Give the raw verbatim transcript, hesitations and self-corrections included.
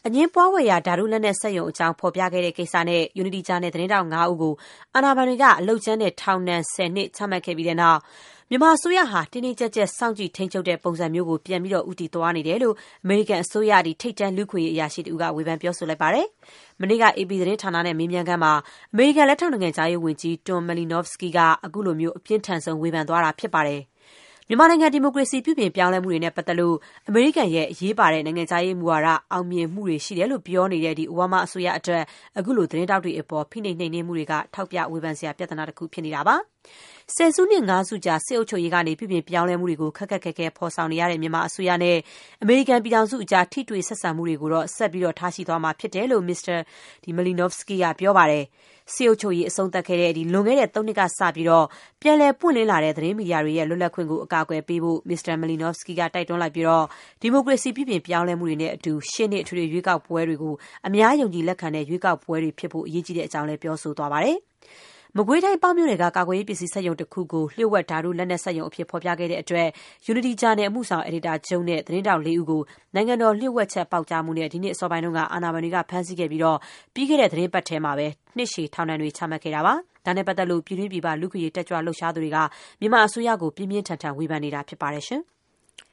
အငင်းပွားဝယ်ရာဓာတုလက်နက်စက်ရုံအကြောင်းဖော်ပြခဲ့တဲ့ကိစ္စနဲ့ Unity ဂျာနယ်သတင်းထောက်ငါးဦးကိုအာဏာပိုင်တွေကအလုပ်ကြမ်းနဲ့ထောင်ဒဏ်ဆယ်နှစ်ချမှတ်ခဲ့ပြီးတဲ့နောက်မြန်မာအစိုးရဟာတင်းတင်းကျပ်ကျပ်စောင့်ကြည့်ထိန်းချုပ်တဲ့ပုံစံမျိုးကိုပြန်ပြီးတော့ဦးတည်သွားနေတယ်လို့အမေရိကန်အစိုးရထိပ်တန်းလူ့အခွင့်အရေးအရာရှိတဦးကဝေဖန်ပြောဆိုလိုက်ပါတယ်။မနေ့က အေပီ သတင်းဌာနနဲ့မေးမြန်းခန်းမှာအမေရိကန်လက်ထောက်နိုင်ငံခြားရေးဝန်ကြီး Tom Malinowski ကအခုလိုမျိုးအပြင်းထန်ဆုံးဝေဖန်သွားတာဖြစ်ပါတယ်။မြန်မာနိုင်ငံဒီမိုကရေစီပြုပြင်ပြောင်းလဲမှုတွေနဲ့ပတ်သက်လို့အမေရိကန်ရဲ့အရေးပါတဲ့နိုင်ငံခြားရေးမူဝါဒအောင်မြင်မှုတွေရှိတယ်လို့ပြောနေတဲ့ဒီအိုဘားမားအစိုးရအတွက်အခုလိုသတင်းတောက်တွေအပေါ်ဖိနှိပ်နှိမ်နင်းမှုတွေကထောက်ပြဝေဖန်စရာပြဿနာတစ်ခုဖြစ်နေတာပါ။ဆယ်စုနှစ်ငါးစုကြာစစ်အုပ်ချုပ်ရေးကနေပြုပြင်ပြောင်းလဲမှုတွေကိုခက်ခက်ခဲခဲဖော်ဆောင်နေရတဲ့မြန်မာအစိုးရနဲ့အမေရိကန်ပြည်ထောင်စုအကြားထိတွေ့ဆက်ဆံမှုတွေကိုတော့ဆက်ပြီးတော့ထားရှိသွားမှာဖြစ်တယ်လို့မစ္စတာဒီ Malinowski ကပြောပါတယ်။စစ်အုပ်ချုပ်ရေးအဆုံးသတ်ခဲ့တဲ့ဒီလွန်ခဲ့တဲ့သုံးနှစ်ကစပြီးတော့ပြန်လည်ပွင့်လင်းလာတဲ့သတင်းမီဒီယာတွေရဲ့လွတ်လပ်ခွင့်ကိုအကာအကွယ်ပေးဖို့မစ္စတာ Malinowski ကတိုက်တွန်းလိုက်ပြီးတော့ဒီမိုကရေစီပြုပြင်ပြောင်းလဲမှုတွေနဲ့အတူရှေ့နှစ်အထွေထွေရွေးကောက်ပွဲတွေကိုအများယုံကြည်လက်ခံတဲ့ရွေးကောက်ပွဲတွေဖြစ်ဖို့အရေးကြီးတဲ့အကြောင်းလည်းပြောဆိုသွားပါတယ်။မကွေးတိုင်းပေါက်မြို့နယ်ကကာကွယ်ရေးပစ္စည်းစက်ရုံတစ်ခုကိုလျှို့ဝှက်ဓာတုလက်နက်စက်ရုံအဖြစ်ဖော်ပြခဲ့တဲ့အတွက် Unity ဂျာနယ်အမှုဆောင်အယ်ဒီတာချုပ်နဲ့သတင်းတောက်လေးဦးကိုနိုင်ငံတော်လျှို့ဝှက်ချက်ပေါက်ကြားမှုနဲ့ဒီနှစ်အစောပိုင်းတုန်းကအာဏာပိုင်တွေကဖမ်းဆီးခဲ့ပြီးတော့ပြီးခဲ့တဲ့သတင်းပတ်ထဲမှာပဲနှစ်ရှည်ထောင်ဒဏ်တွေချမှတ်ခဲ့တာပါ။ဒါနဲ့ပတ်သက်လို့ပြည်တွင်းပြည်ပလူ့အခွင့်အရေးတက်ကြွလှုပ်ရှားသူတွေကမြန်မာအစိုးရကိုပြင်းပြင်းထန်ထန်ဝေဖန်နေတာဖြစ်ပါတယ်ရှင်။